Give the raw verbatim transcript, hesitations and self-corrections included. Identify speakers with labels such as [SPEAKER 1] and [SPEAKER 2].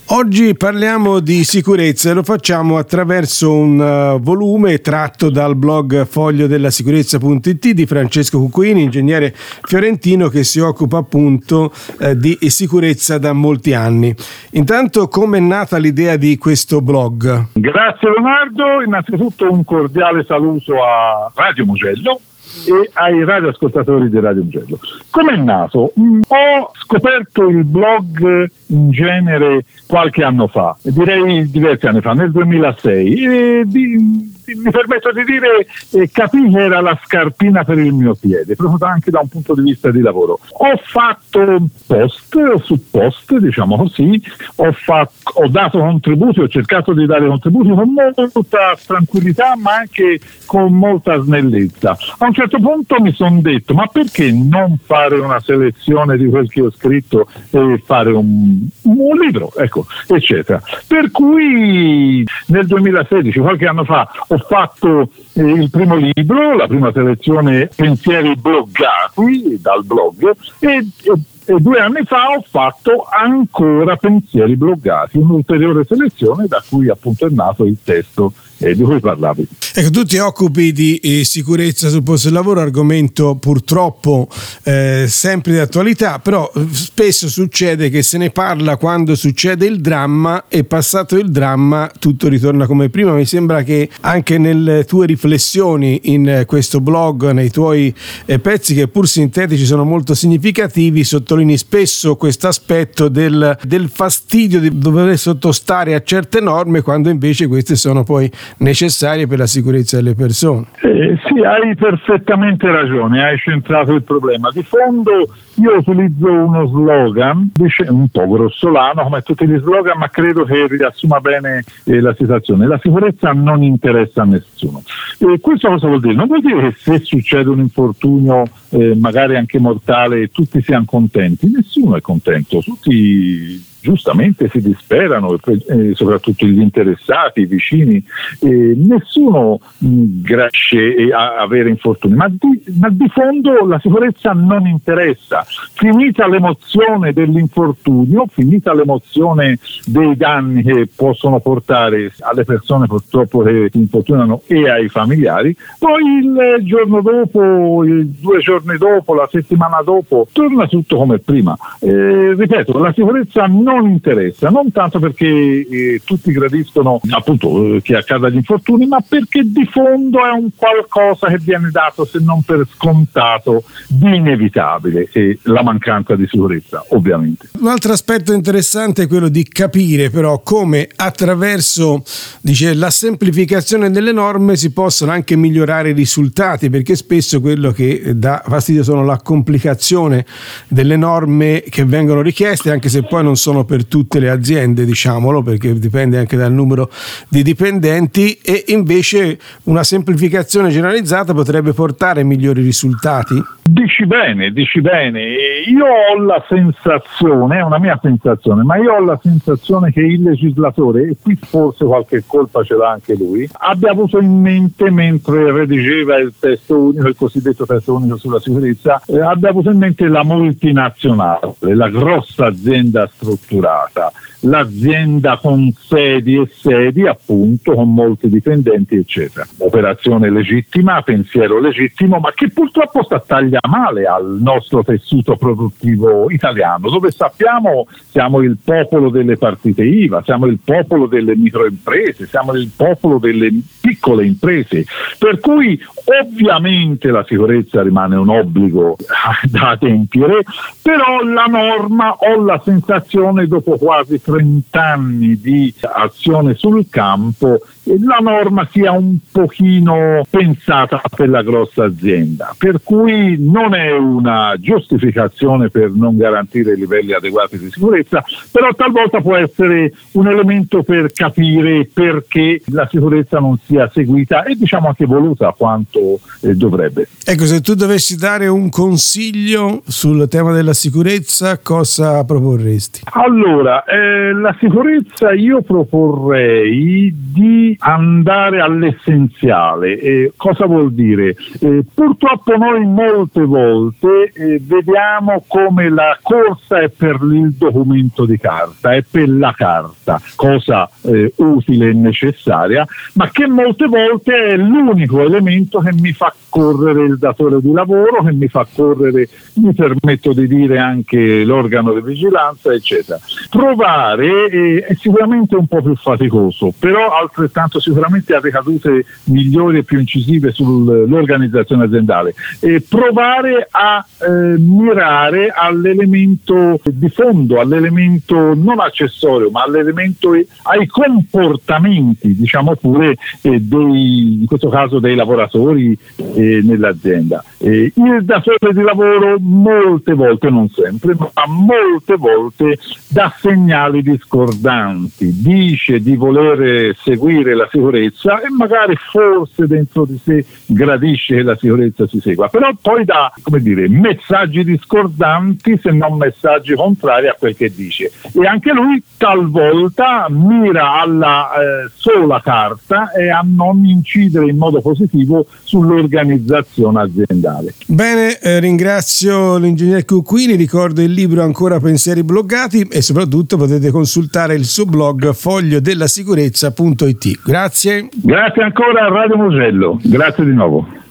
[SPEAKER 1] Oggi parliamo di sicurezza e lo facciamo attraverso un uh, volume tratto dal blog foglio della sicurezza punto it di Francesco Cucuini, ingegnere fiorentino che si occupa appunto eh, di sicurezza da molti anni. Intanto, come è nata l'idea di questo blog?
[SPEAKER 2] Grazie Leonardo, innanzitutto un cordiale saluto a Radio Mugello e ai radioascoltatori di Radio Mugello. Come è nato? Mm, ho scoperto il blog in genere qualche anno fa, direi diversi anni fa, nel duemilasei, e di, mi permetto di dire eh, capì che era la scarpina per il mio piede, proprio anche da un punto di vista di lavoro. Ho fatto post su post, diciamo così, ho, fatto, ho dato contributi, ho cercato di dare contributi con molta tranquillità ma anche con molta snellezza. A un certo punto mi sono detto, ma perché non fare una selezione di quel che ho scritto e fare un, un libro, ecco, eccetera. Per cui nel duemilasedici, qualche anno fa, ho fatto eh, il primo libro, la prima selezione Pensieri bloggati dal blog, e, e, e due anni fa ho fatto ancora Pensieri bloggati, un'ulteriore selezione da cui appunto è nato il testo eh, di cui parlavi.
[SPEAKER 1] Ecco, tu ti occupi di eh, sicurezza sul posto di lavoro, argomento purtroppo eh, sempre di attualità, però spesso succede che se ne parla quando succede il dramma e passato il dramma tutto ritorna come prima. Mi sembra che anche nelle tue riflessioni in eh, questo blog, nei tuoi eh, pezzi che pur sintetici sono molto significativi, sottolinei spesso questo aspetto del, del fastidio di dover sottostare a certe norme quando invece queste sono poi necessarie per la sicurezza delle persone.
[SPEAKER 2] Eh, sì, hai perfettamente ragione, hai centrato il problema. Di fondo io utilizzo uno slogan, un po' grossolano come tutti gli slogan, ma credo che riassuma bene eh, la situazione. La sicurezza non interessa a nessuno. Eh, questo cosa vuol dire? Non vuol dire che se succede un infortunio eh, magari anche mortale tutti siano contenti, nessuno è contento, tutti giustamente si disperano, eh, soprattutto gli interessati, i vicini, eh, nessuno mh, gradisce eh, a avere infortuni, ma di, ma di fondo la sicurezza non interessa. Finita l'emozione dell'infortunio, finita l'emozione dei danni che possono portare alle persone purtroppo che si infortunano e ai familiari, poi il giorno dopo, il due giorni dopo, la settimana dopo, torna tutto come prima. Eh, ripeto, la sicurezza non non interessa, non tanto perché eh, tutti gradiscono appunto eh, che accada gli infortuni, ma perché di fondo è un qualcosa che viene dato, se non per scontato, di inevitabile, e la mancanza di sicurezza ovviamente.
[SPEAKER 1] Un altro aspetto interessante è quello di capire però come attraverso dice, la semplificazione delle norme si possono anche migliorare i risultati, perché spesso quello che dà fastidio sono la complicazione delle norme che vengono richieste, anche se poi non sono per tutte le aziende, diciamolo, perché dipende anche dal numero di dipendenti, e invece una semplificazione generalizzata potrebbe portare migliori risultati?
[SPEAKER 2] Dici bene, dici bene. Io ho la sensazione, è una mia sensazione, ma io ho la sensazione che il legislatore, e qui forse qualche colpa ce l'ha anche lui, abbia avuto in mente mentre redigeva il testo unico, il cosiddetto testo unico sulla sicurezza, eh, abbia avuto in mente la multinazionale, la grossa azienda strutturata, l'azienda con sedi e sedi appunto con molti dipendenti eccetera. Operazione legittima, pensiero legittimo, ma che purtroppo sta taglia male al nostro tessuto produttivo italiano, dove sappiamo siamo il popolo delle partite I V A, siamo il popolo delle microimprese, siamo il popolo delle piccole imprese, per cui ovviamente la sicurezza rimane un obbligo da adempiere, però la norma, ho la sensazione dopo quasi trent'anni di azione sul campo, la norma sia un pochino pensata per la grossa azienda, per cui non è una giustificazione per non garantire livelli adeguati di sicurezza, però talvolta può essere un elemento per capire perché la sicurezza non sia seguita e diciamo anche voluta quanto eh, dovrebbe.
[SPEAKER 1] Ecco, se tu dovessi dare un consiglio sul tema della sicurezza, cosa proporresti?
[SPEAKER 2] Allora, eh, la sicurezza io proporrei di andare all'essenziale. Eh, cosa vuol dire? Eh, purtroppo noi molte volte eh, vediamo come la corsa è per il documento di carta, è per la carta, cosa eh, utile e necessaria, ma che molte volte è l'unico elemento che mi fa correre il datore di lavoro, che mi fa correre, mi permetto di dire, anche l'organo di vigilanza, eccetera. Provare eh, è sicuramente un po' più faticoso, però altrettanto sicuramente ha ricadute migliori e più incisive sull'organizzazione aziendale. E provare a eh, mirare all'elemento di fondo, all'elemento non accessorio, ma all'elemento, ai comportamenti, diciamo pure, eh, dei, in questo caso dei lavoratori eh, nell'azienda. Eh, il datore di lavoro molte volte, non sempre, ma molte volte dà segnali discordanti, dice di voler seguire la sicurezza e magari forse dentro di sé gradisce che la sicurezza si segua, però poi dà, come dire, messaggi discordanti, se non messaggi contrari a quel che dice, e anche lui talvolta mira alla eh, sola carta e a non incidere in modo positivo sull'organizzazione aziendale.
[SPEAKER 1] Bene, eh, ringrazio l'ingegner Cucquini, ricordo il libro Ancora pensieri bloccati e soprattutto potete consultare il suo blog foglio della sicurezza punto it. Grazie.
[SPEAKER 2] Grazie ancora a Radio Mugello, grazie di nuovo.